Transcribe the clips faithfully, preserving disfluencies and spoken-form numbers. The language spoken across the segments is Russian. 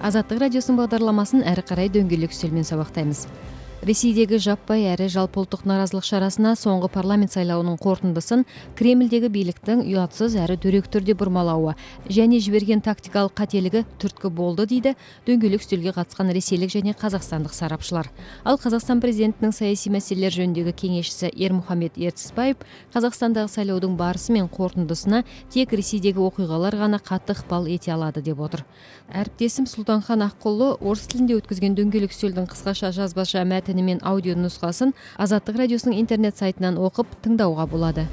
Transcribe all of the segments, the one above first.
Азаттық радиосының бағдарламасын әрі қарай дөңгелек үстелмен сабақтаймыз. Ресейдегі жаппай әрі жалпыұлттық наразылық шарасына соңғы парламент сайлауының қорытындысын Кремльдегі биліктің ұятсыз әрі дөрек түрде бұрмалауы және жіберген тактикалық қателігі түрткі болды дейді дөңгелек үстелге қатысқан ресейлік және қазақстандық сарапшылар. Ал Қазақстан президентінің саяси мәселелер жөніндегі кеңесшісі Ермұхамет Ертісбаев Қазақстандағы сайлаудың барысы мен қорытындысына тек Ресейдегі оқиғалар ғана қатты ықпал ете алады деп отыр. Әріптесім Сұлтанхан Аққұлы орыс тілінде өткізген дөңгелек үстелдің қысқаша жазбаша мәтіні мен аудио нұсқасын Азаттық радиосының интернет сайтынан оқып тыңдауға болады.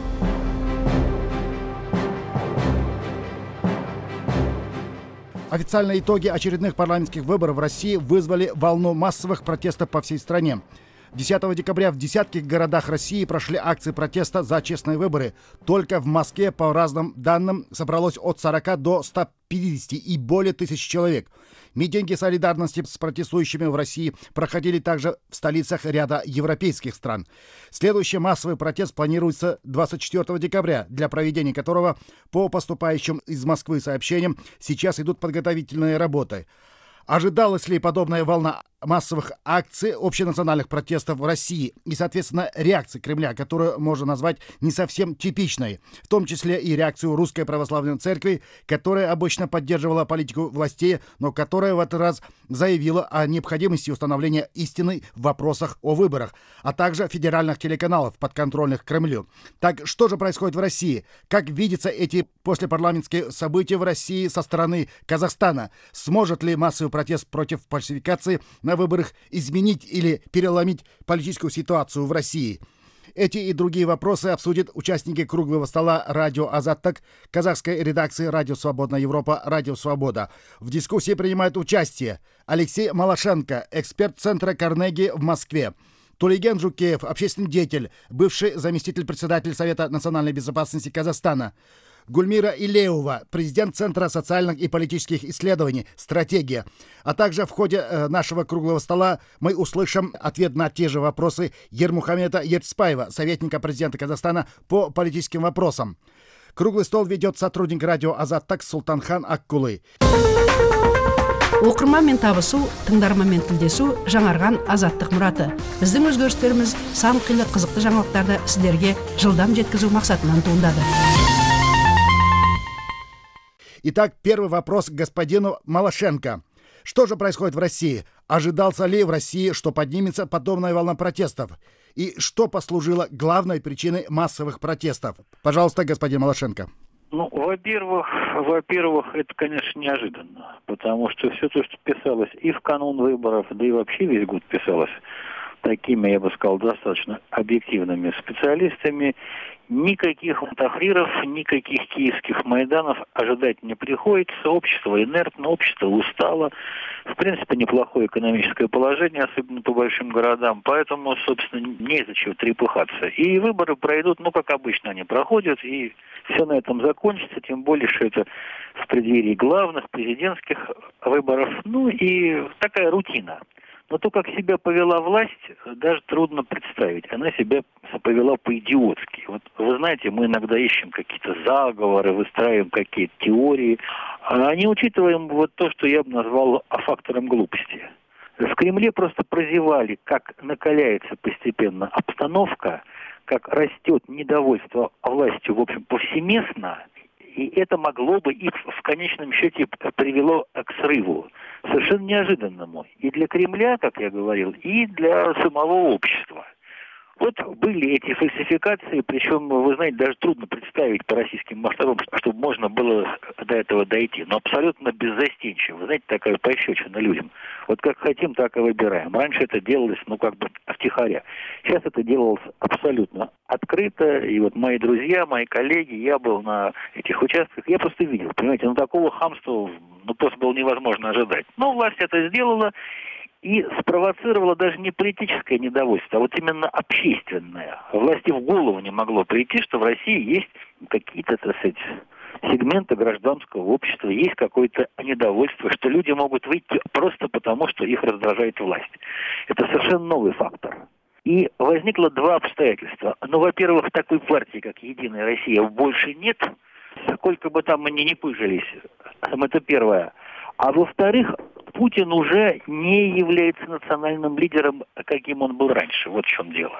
Официальные итоги очередных парламентских выборов в России вызвали волну массовых протестов по всей стране. десятого декабря в десятках городах России прошли акции протеста за честные выборы. Только в Москве, по разным данным, собралось от сорока до ста пятидесяти и более тысяч человек. Митинги солидарности с протестующими в России проходили также в столицах ряда европейских стран. Следующий массовый протест планируется двадцать четвёртого декабря, для проведения которого, по поступающим из Москвы сообщениям, сейчас идут подготовительные работы. Ожидалась ли подобная волна массовых акций общенациональных протестов в России и, соответственно, реакции Кремля, которую можно назвать не совсем типичной, в том числе и реакцию Русской Православной Церкви, которая обычно поддерживала политику властей, но которая в этот раз заявила о необходимости установления истины в вопросах о выборах, а также федеральных телеканалов, подконтрольных Кремлю. Так что же происходит в России? Как видятся эти послепарламентские события в России со стороны Казахстана? Сможет ли массовый протест против фальсификации на выборах изменить или переломить политическую ситуацию в России? Эти и другие вопросы обсудят участники круглого стола «Радио Азаттық», казахской редакции «Радио Свободная Европа», «Радио Свобода». В дискуссии принимает участие Алексей Малашенко, эксперт Центра Карнеги в Москве, Тулиген Жукеев, общественный деятель, бывший заместитель председателя Совета национальной безопасности Казахстана, Гульмира Илеева, президент Центра социальных и политических исследований «Стратегия». А также в ходе э, нашего круглого стола мы услышим ответ на те же вопросы Ермухамета Ертісбаева, советника президента Казахстана по политическим вопросам. Круглый стол ведет сотрудник радио Азаттық Сұлтанхан Аққұлы. Оқырманмен табысу, тыңдарманмен тілдесу жаңарған азаттық мұраты. Біздің өзгерістеріміз сан қилы қызықты жаңалықтарды сіздерге жылдам жеткізу мақсатынан туындады. Итак, первый вопрос к господину Малашенко. Что же происходит в России? Ожидался ли в России, что поднимется подобная волна протестов? И что послужило главной причиной массовых протестов? Пожалуйста, господин Малашенко. Ну, во-первых, во-первых, это, конечно, неожиданно, потому что все то, что писалось и в канун выборов, да и вообще весь год писалось такими, я бы сказал, достаточно объективными специалистами, никаких тахриров, никаких киевских майданов ожидать не приходится. Общество инертно, общество устало. В принципе, неплохое экономическое положение, особенно по большим городам. Поэтому, собственно, незачем трепыхаться. И выборы пройдут, ну, как обычно они проходят, и все на этом закончится. Тем более, что это в преддверии главных президентских выборов. Ну, и такая рутина. Но то, как себя повела власть, даже трудно представить. Она себя повела по-идиотски. Вот вы знаете, мы иногда ищем какие-то заговоры, выстраиваем какие-то теории, а не учитываем вот то, что я бы назвал фактором глупости. В Кремле просто прозевали, как накаляется постепенно обстановка, как растет недовольство властью, в общем, повсеместно. И это могло бы и в конечном счете привело к срыву, совершенно неожиданному. И для Кремля, как я говорил, и для самого общества. Вот были эти фальсификации, причем, вы знаете, даже трудно представить по российским масштабам, чтобы можно было до этого дойти. Но абсолютно беззастенчиво. Вы знаете, такая пощечина людям. Вот как хотим, так и выбираем. Раньше это делалось, ну, как бы втихаря. Сейчас это делалось абсолютно открыто. И вот мои друзья, мои коллеги, я был на этих участках, я просто видел, понимаете, ну, такого хамства, ну, просто было невозможно ожидать. Но власть это сделала. И спровоцировало даже не политическое недовольство, а вот именно общественное. Власти в голову не могло прийти, что в России есть какие-то, так сказать, сегменты гражданского общества, есть какое-то недовольство, что люди могут выйти просто потому, что их раздражает власть. Это совершенно новый фактор. И возникло два обстоятельства. Ну, во-первых, такой партии, как «Единая Россия», больше нет. Сколько бы там они ни пыжились, это первое. А во-вторых, Путин уже не является национальным лидером, каким он был раньше. Вот в чем дело.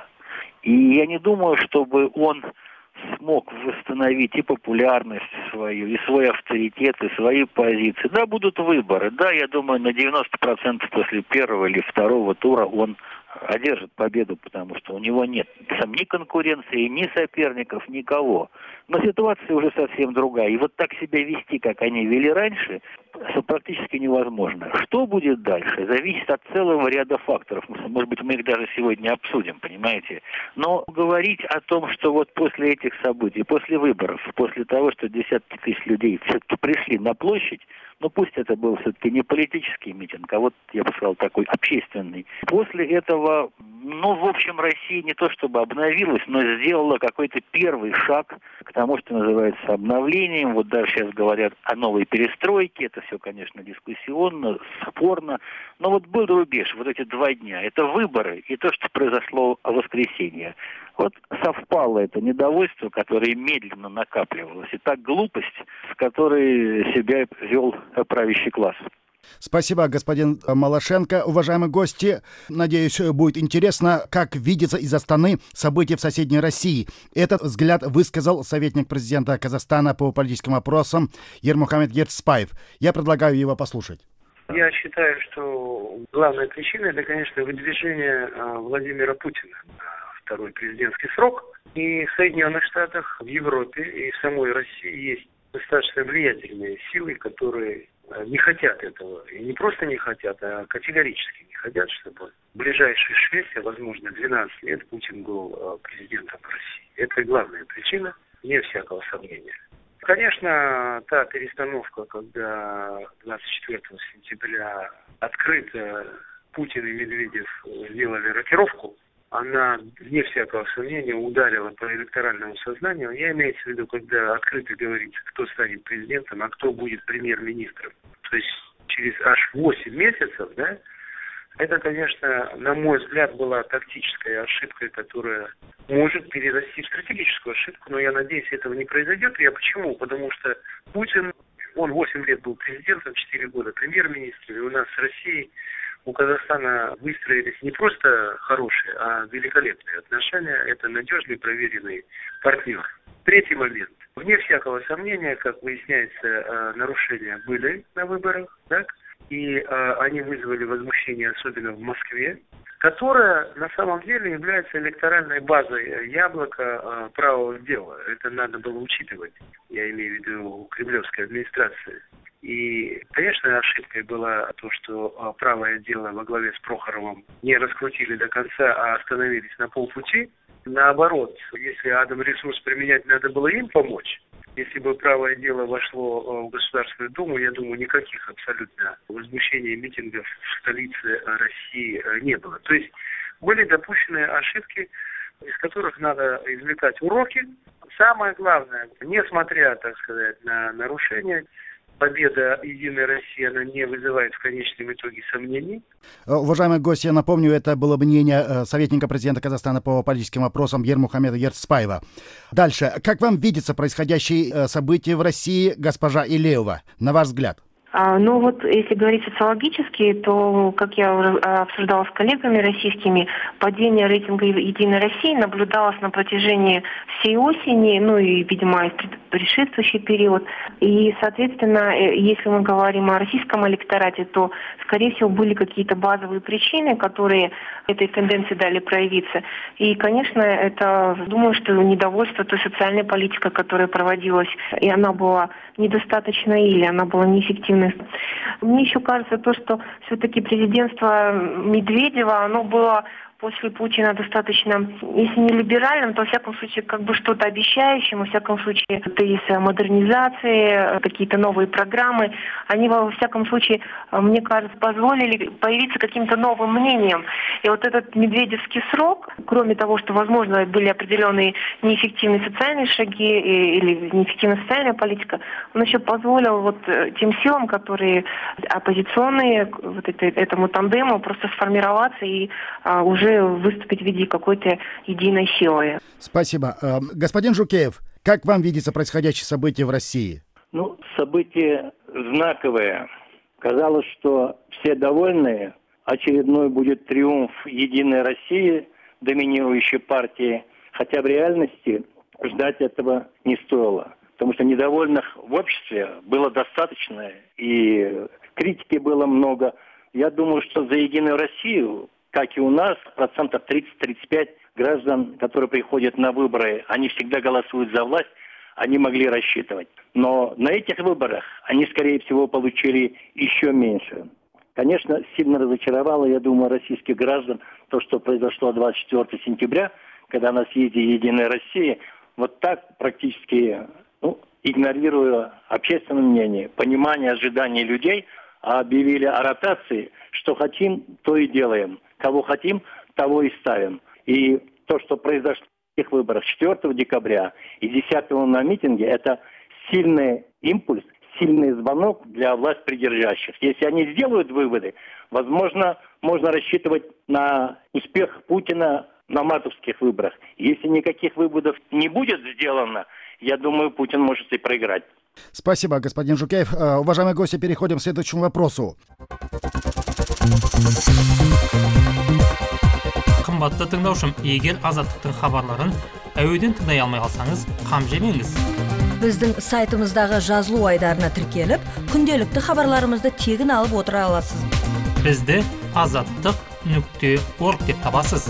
И я не думаю, чтобы он смог восстановить и популярность свою, и свой авторитет, и свои позиции. Да, будут выборы. Да, я думаю, на девяносто процентов после первого или второго тура он одержит победу, потому что у него нет там ни конкуренции, ни соперников, никого. Но ситуация уже совсем другая. И вот так себя вести, как они вели раньше, практически невозможно. Что будет дальше, зависит от целого ряда факторов. Может быть, мы их даже сегодня обсудим, понимаете? Но говорить о том, что вот после этих событий, после выборов, после того, что десятки тысяч людей все-таки пришли на площадь, ну пусть это был все-таки не политический митинг, а вот, я бы сказал, такой общественный. После этого, ну, в общем, Россия не то чтобы обновилась, но сделала какой-то первый шаг к тому, что называется обновлением. Вот даже сейчас говорят о новой перестройке. Это все, конечно, дискуссионно, спорно. Но вот был рубеж, вот эти два дня. Это выборы и то, что произошло в воскресенье. Вот совпало это недовольство, которое медленно накапливалось, и та глупость, с которой себя вел правящий класс. Спасибо, господин Малашенко. Уважаемые гости, надеюсь, будет интересно, как видится из Астаны события в соседней России. Этот взгляд высказал советник президента Казахстана по политическим вопросам Ермухамед Ертспаев. Я предлагаю его послушать. Я считаю, что главная причина – это, конечно, выдвижение Владимира Путина на второй президентский срок. И в Соединенных Штатах, в Европе и в самой России есть достаточно влиятельные силы, которые не хотят этого. И не просто не хотят, а категорически не хотят, чтобы в ближайшие шесть, а возможно двенадцать лет Путин был президентом России. Это главная причина, вне всякого сомнения. Конечно, та перестановка, когда двадцать четвёртого сентября открыто Путин и Медведев сделали рокировку, она, вне всякого сомнения, ударила по электоральному сознанию. Я имею в виду, когда открыто говорится, кто станет президентом, а кто будет премьер-министром. То есть через аж восемь месяцев, да, это, конечно, на мой взгляд, была тактическая ошибка, которая может перерасти в стратегическую ошибку, но я надеюсь, этого не произойдет. Я почему? Потому что Путин, он восемь лет был президентом, четыре года премьер-министром, и у нас с Россией, у Казахстана выстроились не просто хорошие, а великолепные отношения. Это надежный, проверенный партнер. Третий момент. Вне всякого сомнения, как выясняется, нарушения были на выборах, так? И э, они вызвали возмущение, особенно в Москве, которая на самом деле является электоральной базой яблока э, правого дела. Это надо было учитывать, я имею в виду кремлевской администрации. И, конечно, ошибкой было то, что э, правое дело во главе с Прохоровым не раскрутили до конца, а остановились на полпути. Наоборот, если атомресурс применять, надо было им помочь. Если бы правое дело вошло в Государственную Думу, я думаю, никаких абсолютно возмущений, митингов в столице России не было. То есть были допущены ошибки, из которых надо извлекать уроки. Самое главное, несмотря, так сказать, на нарушения, победа Единой России, она не вызывает в конечном итоге сомнений. Уважаемые гости, я напомню, это было мнение советника президента Казахстана по политическим вопросам Ермухамеда Ертспаева. Дальше. Как вам видится происходящие события в России, госпожа Илеева, на ваш взгляд? Ну вот, если говорить социологически, то, как я обсуждала с коллегами российскими, падение рейтинга «Единой России» наблюдалось на протяжении всей осени, ну и, видимо, и предшествующий период. И, соответственно, если мы говорим о российском электорате, то, скорее всего, были какие-то базовые причины, которые этой тенденции дали проявиться. И, конечно, это, думаю, что недовольство той социальной политикой, которая проводилась, и она была недостаточна или она была неэффективной. Мне еще кажется то, что все-таки президентство Медведева, оно было после Путина достаточно, если не либеральным, то, во всяком случае, как бы что-то обещающим, во всяком случае, это есть модернизации, какие-то новые программы, они, во всяком случае, мне кажется, позволили появиться каким-то новым мнением. И вот этот медведевский срок, кроме того, что, возможно, были определенные неэффективные социальные шаги или неэффективная социальная политика, он еще позволил вот тем силам, которые оппозиционные, вот это, этому тандему просто сформироваться и а, уже выступить в виде какой-то единой силы. Спасибо. Господин Жукеев, как вам видится происходящее событие в России? Ну, событие знаковое, Казалось, что все довольны, очередной будет триумф «Единой России», доминирующей партии, хотя в реальности ждать этого не стоило. Потому что недовольных в обществе было достаточно, и критики было много. Я думаю, что за «Единую Россию», как и у нас, процентов тридцать-тридцать пять граждан, которые приходят на выборы, они всегда голосуют за власть, они могли рассчитывать. Но на этих выборах они, скорее всего, получили еще меньше. Конечно, сильно разочаровало, я думаю, российских граждан то, что произошло двадцать четвёртого сентября, когда на съезде «Единой России» вот так практически, ну, игнорируя общественное мнение, понимание ожиданий людей, объявили о ротации, что хотим, то и делаем. Кого хотим, того и ставим. И то, что произошло в этих выборах четвёртого декабря и десятого на митинге, это сильный импульс, сильный звонок для власть придержащих. Если они сделают выводы, возможно, можно рассчитывать на успех Путина на мартовских выборах. Если никаких выводов не будет сделано, я думаю, Путин может и проиграть. Спасибо, господин Жукеев. Э, уважаемые гости, переходим к следующему вопросу. Қымбатты тыңдаушым, егер азаттықтың хабарларын әуеден тыңдай алмай қалсаңыз, қам жемеңіз. Біздің сайтымыздағы жазылу айдарына тіркеліп, күнделікті хабарларымызды тегін алып отыра аласыз. Бізді азаттық нүкте орг деп табасыз.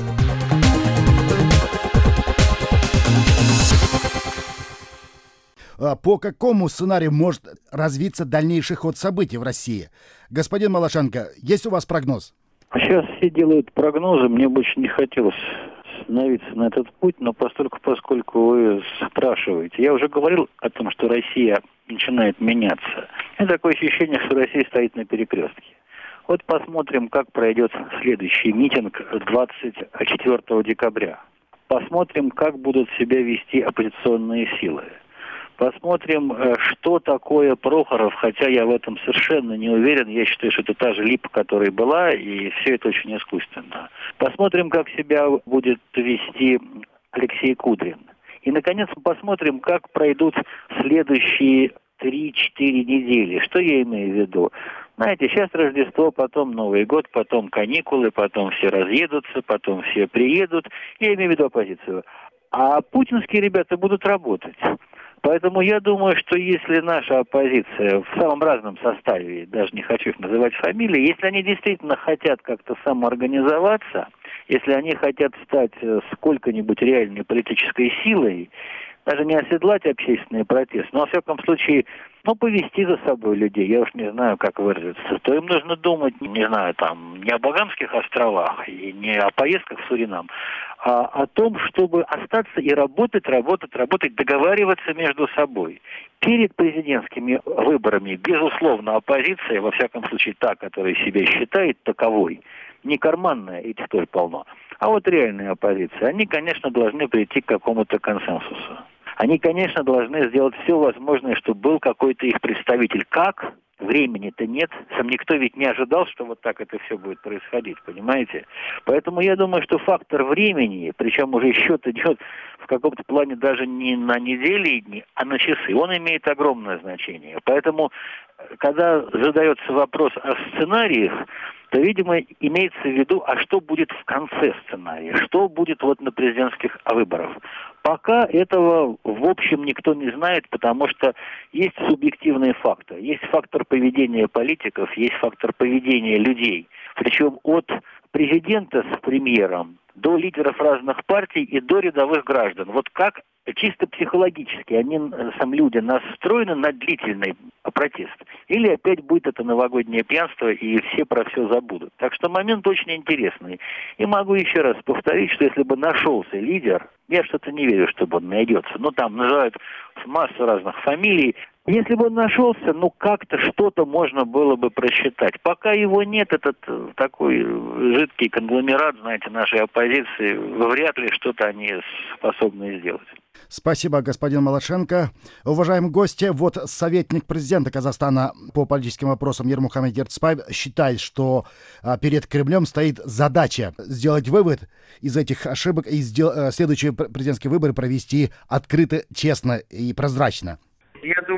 По какому сценарию может развиться дальнейший ход событий в России? Господин Малашенко, есть у вас прогноз? Сейчас все делают прогнозы, мне бы очень не хотелось становиться на этот путь, но постольку, поскольку вы спрашиваете, я уже говорил о том, что Россия начинает меняться. И такое ощущение, что Россия стоит на перекрестке. Вот посмотрим, как пройдет следующий митинг двадцать четвёртого декабря. Посмотрим, как будут себя вести оппозиционные силы. Посмотрим, что такое Прохоров, хотя я в этом совершенно не уверен. Я считаю, что это та же липа, которая была, и все это очень искусственно. Посмотрим, как себя будет вести Алексей Кудрин. И, наконец, посмотрим, как пройдут следующие три-четыре недели. Что я имею в виду? Знаете, сейчас Рождество, потом Новый год, потом каникулы, потом все разъедутся, потом все приедут. Я имею в виду оппозицию. А путинские ребята будут работать. Поэтому я думаю, что если наша оппозиция в самом разном составе, даже не хочу их называть фамилии, если они действительно хотят как-то самоорганизоваться, если они хотят стать сколько-нибудь реальной политической силой, даже не оседлать общественный протест, но, во всяком случае, ну, повести за собой людей, я уж не знаю, как выразиться, то им нужно думать, не знаю, там, не о Багамских островах и не о поездках в Суринам, а о том, чтобы остаться и работать, работать, работать, договариваться между собой. Перед президентскими выборами, безусловно, оппозиция, во всяком случае та, которая себя считает таковой, не карманная, этих тоже полно, а вот реальная оппозиция, они, конечно, должны прийти к какому-то консенсусу. Они, конечно, должны сделать все возможное, чтобы был какой-то их представитель. Как? Времени-то нет. Сам никто ведь не ожидал, что вот так это все будет происходить, понимаете? Поэтому я думаю, что фактор времени, причем уже счет идет в каком-то плане даже не на недели и дни, а на часы, он имеет огромное значение. Поэтому, когда задается вопрос о сценариях, то, видимо, имеется в виду, а что будет в конце сценария, что будет вот на президентских выборах. Пока этого, в общем, никто не знает, потому что есть субъективные факторы. Есть фактор поведения политиков, есть фактор поведения людей. Причем от президента с премьером до лидеров разных партий и до рядовых граждан. Вот как чисто психологически они, сам люди, настроены на длительный протест. Или опять будет это новогоднее пьянство, и все про все забудут. Так что момент очень интересный. И могу еще раз повторить, что если бы нашелся лидер, я что-то не верю, чтобы он найдется. Ну, там называют массу разных фамилий. Если бы он нашелся, ну, как-то что-то можно было бы просчитать. Пока его нет, этот такой жидкий конгломерат, знаете, нашей оппозиции, вряд ли что-то они способны сделать. Спасибо, господин Малашенко. Уважаемые гости, вот советник президента Казахстана по политическим вопросам Ермухамед Ертысбаев считает, что а, перед Кремлем стоит задача сделать вывод из этих ошибок и сдел... следующие президентские выборы провести открыто, честно и прозрачно. Я думаю, что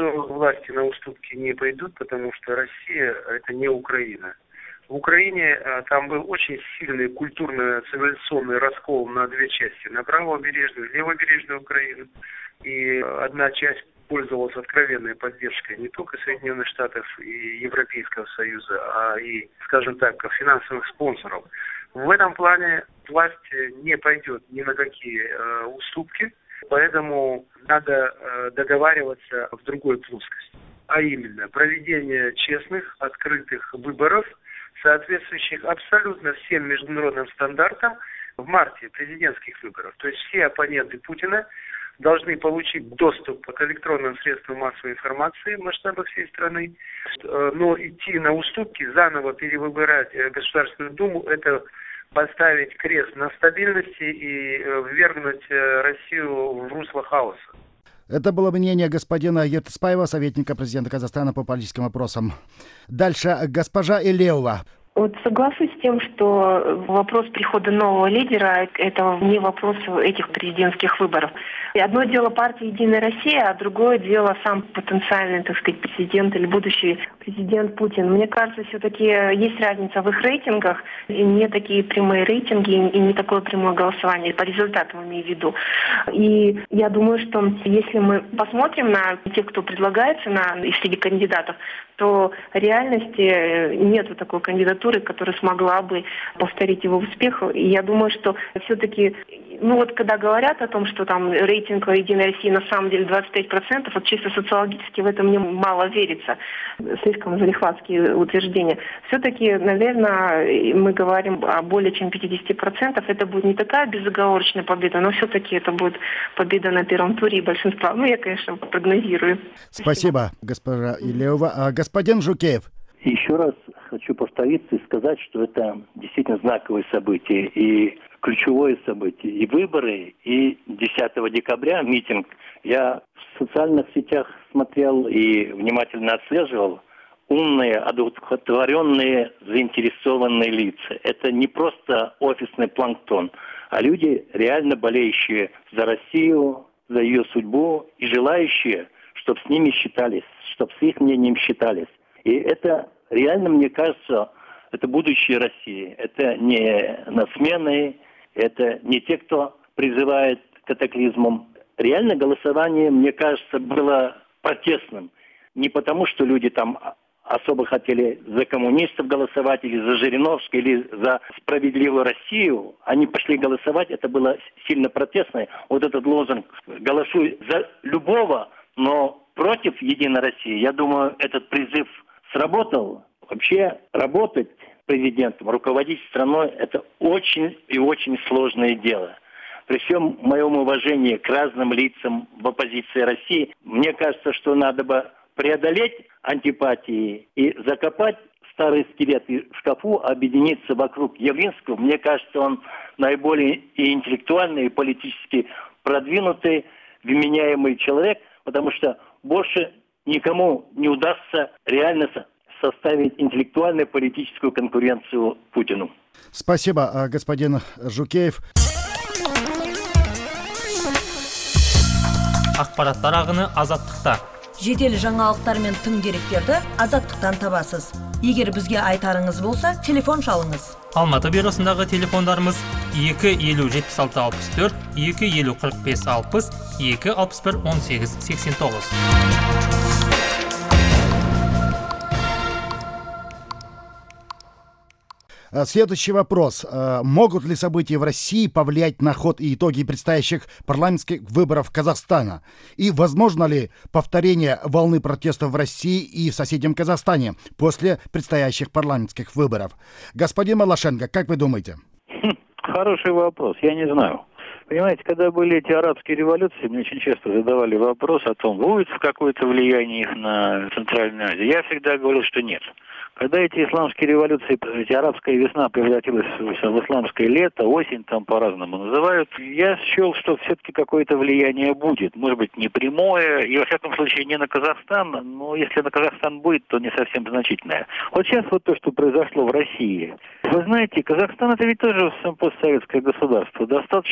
что власти на уступки не пойдут, потому что Россия – это не Украина. В Украине там был очень сильный культурно-цивилизационный раскол на две части. На правобережную и левобережную Украину. И одна часть пользовалась откровенной поддержкой не только Соединенных Штатов и Европейского Союза, а и, скажем так, финансовых спонсоров. В этом плане власть не пойдет ни на какие э, уступки, поэтому надо э, договариваться в другой плоскости. А именно, проведение честных, открытых выборов, соответствующих абсолютно всем международным стандартам в марте президентских выборов. То есть все оппоненты Путина должны получить доступ к электронным средствам массовой информации в масштабах всей страны. Но идти на уступки, заново перевыбирать Государственную Думу, это поставить крест на стабильности и ввергнуть Россию в русло хаоса. Это было мнение господина Ертыспаева, советника президента Казахстана по политическим вопросам. Дальше госпожа Илеева. Вот соглашусь с тем, что вопрос прихода нового лидера – это не вопрос этих президентских выборов. И одно дело партия «Единая Россия», а другое дело сам потенциальный, так сказать, президент или будущий президент Путин. Мне кажется, все-таки есть разница в их рейтингах, и не такие прямые рейтинги, и не такое прямое голосование, по результатам имею в виду. И я думаю, что если мы посмотрим на тех, кто предлагается на, среди кандидатов, то в реальности нет такой кандидатуры, которая смогла бы повторить его успех. И я думаю, что все-таки, ну вот когда говорят о том, что там рейтинг «Единой России» на самом деле двадцать пять процентов, вот чисто социологически в этом мне мало верится, слишком залихватские утверждения. Все-таки, наверное, мы говорим о более чем пятидесяти процентах. Это будет не такая безоговорочная победа, но все-таки это будет победа на первом туре и большинства. Ну, я, конечно, прогнозирую. Спасибо, госпожа Илеева. А господин Жукеев. Еще раз хочу повториться и сказать, что это действительно знаковое событие и ключевое событие. И выборы, и десятого декабря митинг. Я в социальных сетях смотрел и внимательно отслеживал умные, одухотворенные, заинтересованные лица. Это не просто офисный планктон, а люди, реально болеющие за Россию, за ее судьбу и желающие, чтобы с ними считались, чтобы с их мнением считались. И это реально, мне кажется, это будущее России. Это не насмены, это не те, кто призывает к катаклизмам. Реально голосование, мне кажется, было протестным. Не потому, что люди там особо хотели за коммунистов голосовать, или за Жириновского, или за справедливую Россию. Они пошли голосовать, это было сильно протестное. Вот этот лозунг «Голосуй за любого, но против Единой России», я думаю, этот призыв сработал. Вообще работать президентом, руководить страной – это очень и очень сложное дело. При всем моем уважении к разным лицам в оппозиции России, мне кажется, что надо бы преодолеть антипатии и закопать старые скелеты в шкафу, объединиться вокруг Явлинского. Мне кажется, он наиболее и интеллектуальный, и политически продвинутый, вменяемый человек, потому что больше никому не удастся реально составить интеллектуальную политическую конкуренцию Путину. Спасибо, господин Жукеев. Ақпараттар ағыны азаттықта. Жедел жаңалықтар мен тың деректерді азаттықтан табасыз. Егер бізге айтарыңыз болса, телефон шалыңыз. Алматы бюросындағы телефондарымыз екі елу жетпіс алты алпыс төрт, екі елу қырық бес алпыс, екі алпыс бір он сегіз сексен тоғыз. Следующий вопрос. Могут ли события в России повлиять на ход и итоги предстоящих парламентских выборов Казахстана? И возможно ли повторение волны протестов в России и в соседнем Казахстане после предстоящих парламентских выборов? Господин Малашенко, как вы думаете? Хороший вопрос, я не знаю. Понимаете, когда были эти арабские революции, мне очень часто задавали вопрос о том, будет какое-то влияние их на Центральную Азию. Я всегда говорил, что нет. Когда эти исламские революции, эти арабская весна превратилась в исламское лето, осень там по-разному называют, я счел, что все-таки какое-то влияние будет. Может быть, не прямое, и во всяком случае не на Казахстан, но если на Казахстан будет, то не совсем значительное. Вот сейчас вот то, что произошло в России. Вы знаете, Казахстан это ведь тоже постсоветское государство, достаточно инертное.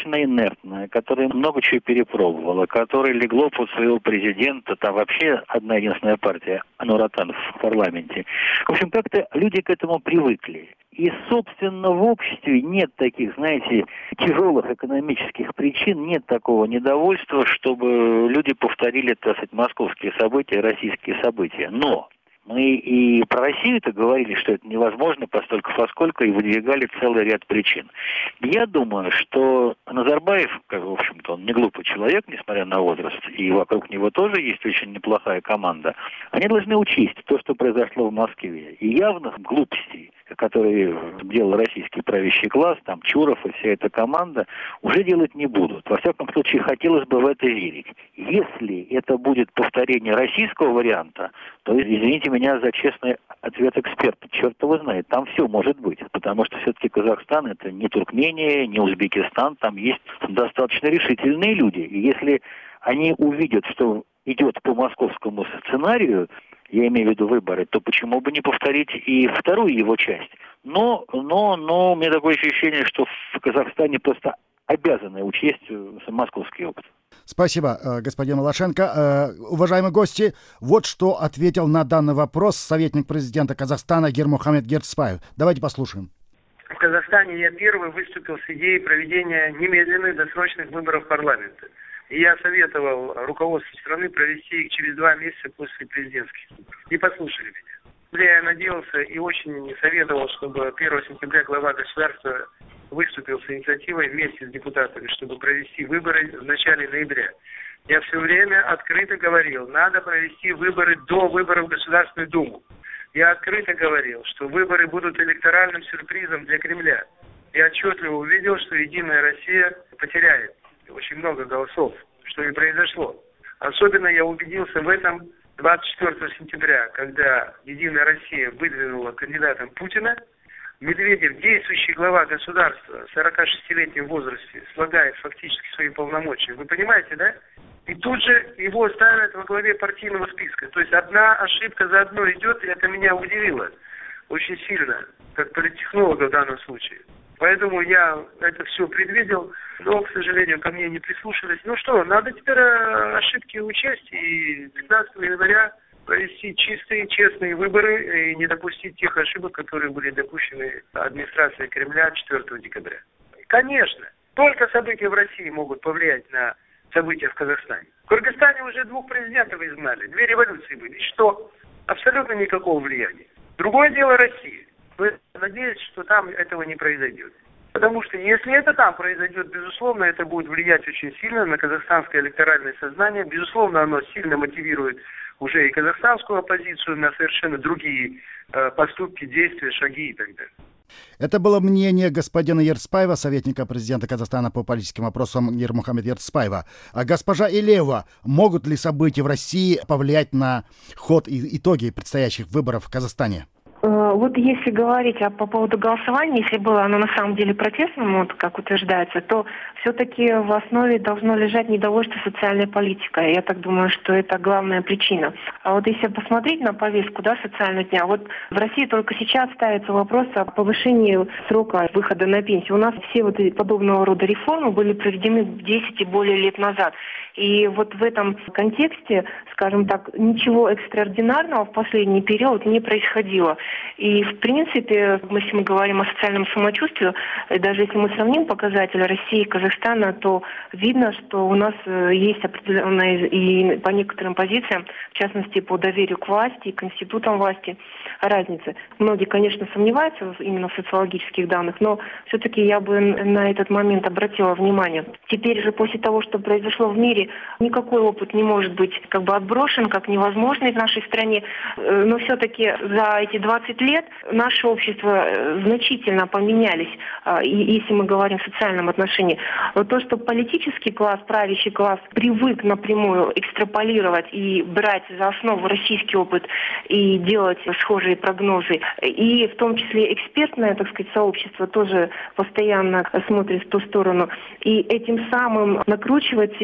экспертное, которое много чего перепробовало, которое легло под своего президента, там вообще одна единственная партия, Нур Отан в парламенте. В общем, как-то люди к этому привыкли. И, собственно, в обществе нет таких, знаете, тяжелых экономических причин, нет такого недовольства, чтобы люди повторили, так сказать, московские события, российские события. Но мы и про Россию-то говорили, что это невозможно постольку поскольку, и выдвигали целый ряд причин. Я думаю, что Назарбаев, как, в общем-то, он не глупый человек, несмотря на возраст, и вокруг него тоже есть очень неплохая команда, они должны учесть то, что произошло в Москве. И явных глупостей, которые делал российский правящий класс, там Чуров и вся эта команда, уже делать не будут. Во всяком случае, хотелось бы в это верить. Если это будет повторение российского варианта, то, извините меня за честный ответ эксперта, черт его знает, там все может быть. Потому что все-таки Казахстан это не Туркмения, не Узбекистан, там есть достаточно решительные люди. И если они увидят, что идет по московскому сценарию, я имею в виду выборы, то почему бы не повторить и вторую его часть? Но, но, но у меня такое ощущение, что в Казахстане просто обязаны учесть московский опыт. Спасибо, господин Малашенко. Уважаемые гости, вот что ответил на данный вопрос советник президента Казахстана Гермухамед Гертспаев. Давайте послушаем. В Казахстане я первый выступил с идеей проведения немедленных досрочных выборов парламента. И я советовал руководству страны провести их через два месяца после президентских. Не послушали меня. Я надеялся и очень советовал, чтобы первого сентября глава государства выступил с инициативой вместе с депутатами, чтобы провести выборы в начале ноября. Я все время открыто говорил, надо провести выборы до выборов в Государственную Думу. Я открыто говорил, что выборы будут электоральным сюрпризом для Кремля. Я отчетливо увидел, что Единая Россия потеряет очень много голосов, что и произошло. Особенно я убедился в этом двадцать четвёртого сентября, когда Единая Россия выдвинула кандидатом Путина. Медведев, действующий глава государства, в сорокашестилетнем возрасте, слагает фактически свои полномочия. Вы понимаете, да? И тут же его ставят во главе партийного списка. То есть одна ошибка за одной идет, и это меня удивило очень сильно, как политтехнолога в данном случае. Поэтому я это все предвидел, но, к сожалению, ко мне не прислушались. Ну что, надо теперь ошибки учесть, и пятнадцатого января провести чистые, честные выборы и не допустить тех ошибок, которые были допущены администрацией Кремля четвёртого декабря. Конечно, только события в России могут повлиять на события в Казахстане. В Кыргызстане уже двух президентов изгнали, две революции были. И что? Абсолютно никакого влияния. Другое дело Россия. Но надеюсь, что там этого не произойдет. Потому что если это там произойдет, безусловно, это будет влиять очень сильно на казахстанское электоральное сознание. Безусловно, оно сильно мотивирует уже и казахстанскую оппозицию на совершенно другие э, поступки, действия, шаги и так далее. Это было мнение господина Гертспаева, советника президента Казахстана по политическим вопросам Гермухамеда Гертспаева. А госпожа Илеева, могут ли события в России повлиять на ход и итоги предстоящих выборов в Казахстане? Вот если говорить а по поводу голосования, если было оно на самом деле протестным, вот как утверждается, то все-таки в основе должно лежать недовольство социальной политикой. Я так думаю, что это главная причина. А вот если посмотреть на повестку, да, социального дня, вот в России только сейчас ставится вопрос о повышении срока выхода на пенсию. У нас все вот подобного рода реформы были проведены десять и более лет назад. И вот в этом контексте, скажем так, ничего экстраординарного в последний период не происходило. И, в принципе, если мы говорим о социальном самочувствии, даже если мы сравним показатели России и Казахстана, то видно, что у нас есть определенная и по некоторым позициям, в частности, по доверию к власти и к институтам власти, разница. Многие, конечно, сомневаются именно в социологических данных, но все-таки я бы на этот момент обратила внимание. Теперь же, после того, что произошло в мире, никакой опыт не может быть как бы отброшен, как невозможный в нашей стране. Но все-таки за эти двадцать лет наше общество значительно поменялись, если мы говорим в социальном отношении. То, что политический класс, правящий класс привык напрямую экстраполировать и брать за основу российский опыт и делать схожие прогнозы, и в том числе экспертное, так сказать, сообщество тоже постоянно смотрит в ту сторону, и этим самым накручивает себя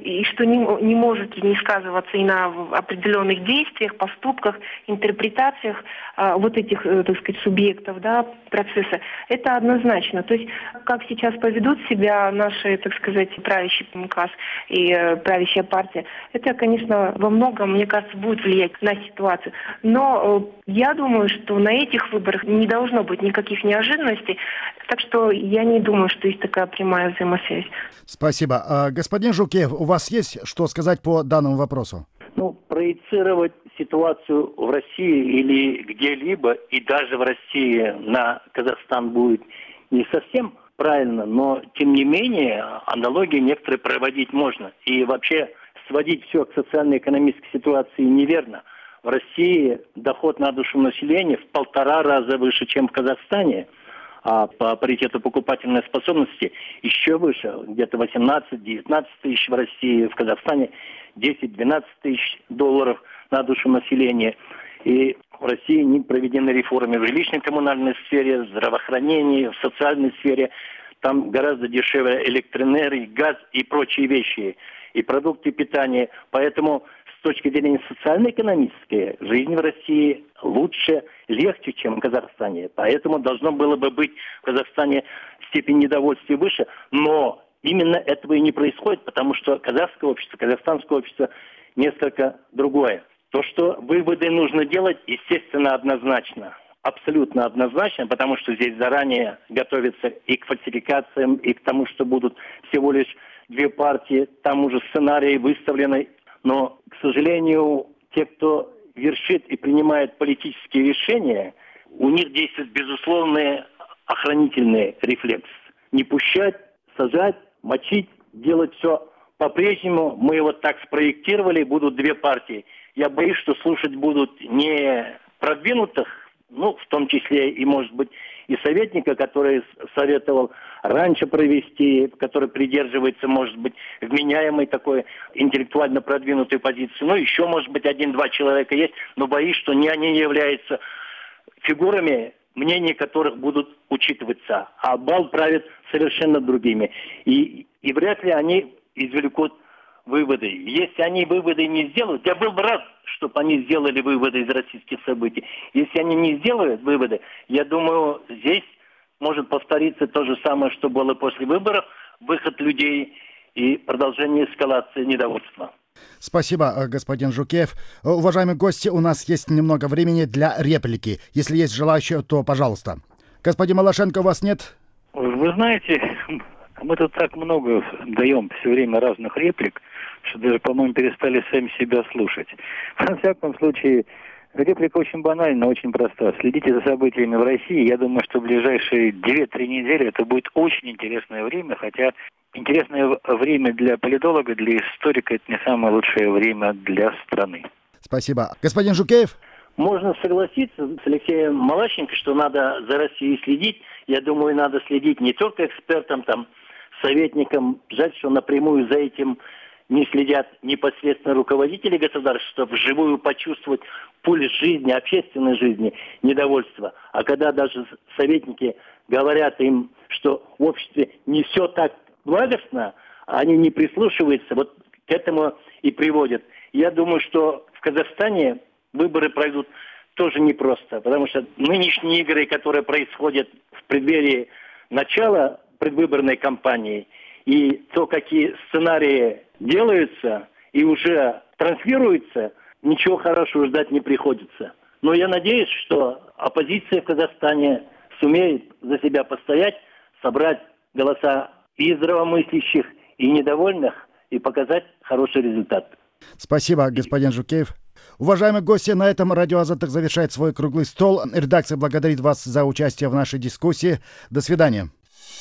и что не, не может не сказываться и на определенных действиях, поступках, интерпретациях а, вот этих, так сказать, субъектов, да, процесса, это однозначно. То есть, как сейчас поведут себя наши, так сказать, правящий МКАС и э, правящая партия, это, конечно, во многом, мне кажется, будет влиять на ситуацию. Но э, я думаю, что на этих выборах не должно быть никаких неожиданностей, так что я не думаю, что есть такая прямая взаимосвязь. Спасибо. А, господин Жукеев, у вас есть что сказать по данному вопросу? Ну, проецировать ситуацию в России или где-либо, и даже в России на Казахстан будет не совсем правильно, но, тем не менее, аналогии некоторые проводить можно. И вообще сводить все к социально-экономической ситуации неверно. В России доход на душу населения в полтора раза выше, чем в Казахстане, а по паритету покупательной способности еще выше, где-то восемнадцать-девятнадцать тысяч в России, в Казахстане десять-двенадцать тысяч долларов на душу населения. И в России не проведены реформы в жилищной коммунальной сфере, в здравоохранении, в социальной сфере. Там гораздо дешевле электроэнергия, газ и прочие вещи, и продукты питания. Поэтому с точки зрения социально-экономической, жизнь в России лучше, легче, чем в Казахстане. Поэтому должно было бы быть в Казахстане степень недовольствия выше. Но именно этого и не происходит, потому что казахское общество, казахстанское общество несколько другое. То, что выводы нужно делать, естественно, однозначно. Абсолютно однозначно, потому что здесь заранее готовится и к фальсификациям, и к тому, что будут всего лишь две партии, там уже сценарии выставлены. Но, к сожалению, те, кто вершит и принимает политические решения, у них действует безусловный охранительный рефлекс. Не пущать, сажать, мочить, делать все по-прежнему. Мы его так спроектировали, будут две партии. Я боюсь, что слушать будут не продвинутых, ну, в том числе и, может быть, и советника, который советовал раньше провести, который придерживается, может быть, вменяемой такой интеллектуально продвинутой позиции. Ну, еще, может быть, один-два человека есть, но боюсь, что не они являются фигурами, мнения которых будут учитываться. А бал правит совершенно другими. И, и вряд ли они извлекут выводы. Если они выводы не сделают, я был бы рад, чтобы они сделали выводы из российских событий. Если они не сделают выводы, я думаю, здесь может повториться то же самое, что было после выборов, выход людей и продолжение эскалации недовольства. Спасибо, господин Жукеев. Уважаемые гости, у нас есть немного времени для реплики. Если есть желающие, то пожалуйста. Господин Малашенко, у вас нет? Вы знаете, мы тут так много даем все время разных реплик, что даже, по-моему, перестали сами себя слушать. Во всяком случае, реплика очень банальна, очень проста. Следите за событиями в России. Я думаю, что в ближайшие две-три недели это будет очень интересное время, хотя интересное время для политолога, для историка, это не самое лучшее время для страны. Спасибо. Господин Жукеев? Можно согласиться с Алексеем Малашенко, что надо за Россией следить. Я думаю, надо следить не только экспертам, там, советникам. Жаль, что напрямую за этим не следят непосредственно руководители государства, чтобы вживую почувствовать пульс жизни, общественной жизни, недовольство. А когда даже советники говорят им, что в обществе не все так благостно, они не прислушиваются, вот к этому и приводят. Я думаю, что в Казахстане выборы пройдут тоже непросто, потому что нынешние игры, которые происходят в преддверии начала предвыборной кампании, и то, какие сценарии делаются и уже транслируются, ничего хорошего ждать не приходится. Но я надеюсь, что оппозиция в Казахстане сумеет за себя постоять, собрать голоса и здравомыслящих, и недовольных, и показать хороший результат. Спасибо, господин Жукеев. Уважаемые гости, на этом Радио Азаттык завершает свой круглый стол. Редакция благодарит вас за участие в нашей дискуссии. До свидания.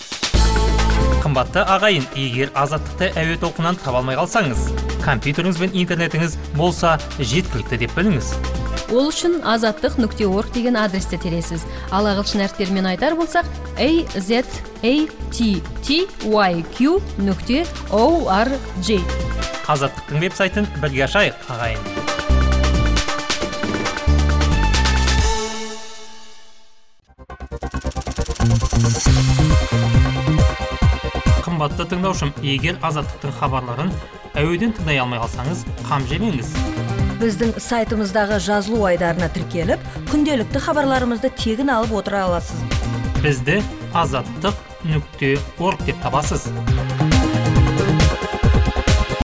Қымбатты ағайын, егер азаттықты әуе толқынынан таба алмай қалсаңыз, компьютеріңіз бен интернетіңіз болса жеткілікті деп біліңіз. Ол үшін азаттық нүкте орг деген адресті тересіз. Ал ағылшын әріптерімен айтар болсақ a z a t t y q нүкте org. Азаттықтың веб-сайтын бірге ашайық, ағайын. Қымбатты тыңдаушым, егер азаттықтың хабарларын әуеден тыңдай алмай қалсаңыз қам жемеңіз. Біздің сайтымыздағы жазылу айдарына тіркеліп, күнделікті хабарларымызды тегін алып отыра аласыз. Бізді азаттық нүкте орг деп табасыз.